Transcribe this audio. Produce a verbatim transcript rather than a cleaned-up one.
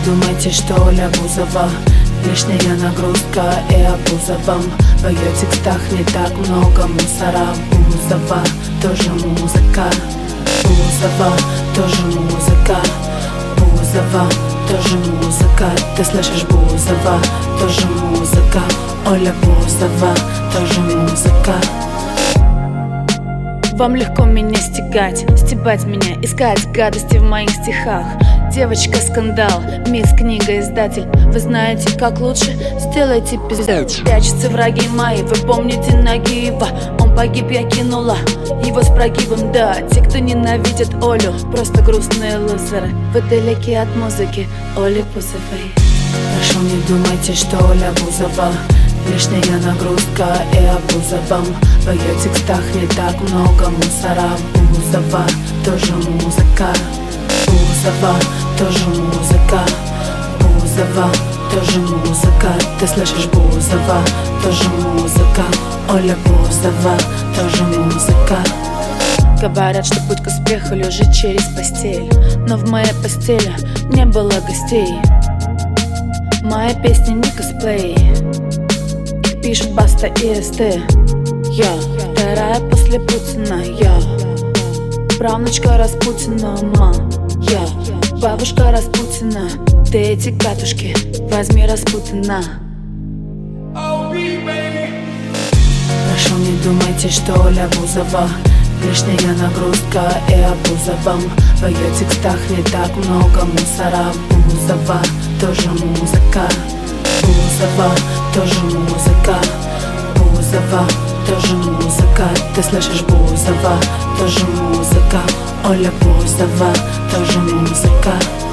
думайте, что Оля Бузова лишняя нагрузка и обуза вам. В ее текстах не так много мусора. Бузова тоже музыка. Бузова тоже музыка. Бузова тоже музыка. Ты слышишь, Бузова тоже музыка. Оля Бузова тоже музыка. Вам легко меня стягать, стебать меня, искать гадости в моих стихах. Девочка скандал, мисс книга издатель. Вы знаете, как лучше? Сделайте пиздец. Прячутся враги мои, вы помните Нагиева? Он погиб, я кинула его с прогибом, да. Те, кто ненавидят Олю, просто грустные лузеры. Вы далеки от музыки Оли Бузовой. Прошу, не думайте, что Оля Бузова лишняя нагрузка и обуза вам. В ее текстах не так много мусора. Бузова тоже музыка. Бузова тоже музыка. Бузова тоже музыка. Ты слышишь, Бузова тоже музыка. Оля Бузова тоже музыка. Говорят, что путь к успеху лежит через постель, но в моей постели не было гостей. Моя песня не косплей, их пишут Баста и СТ. Я вторая после Путина, я правнучка Распутина, ма. Я бабушка Распутина. Ты эти катушки возьми распутина. Прошу, не думайте, что Оля Бузова лишняя нагрузка и обуза вам. В ее текстах не так много мусора. Бузова тоже музыка. Бузова тоже музыка. Бузова тоже музыка. Ты слышишь, Бузова тоже музыка. Оля Бузова тоже музыка.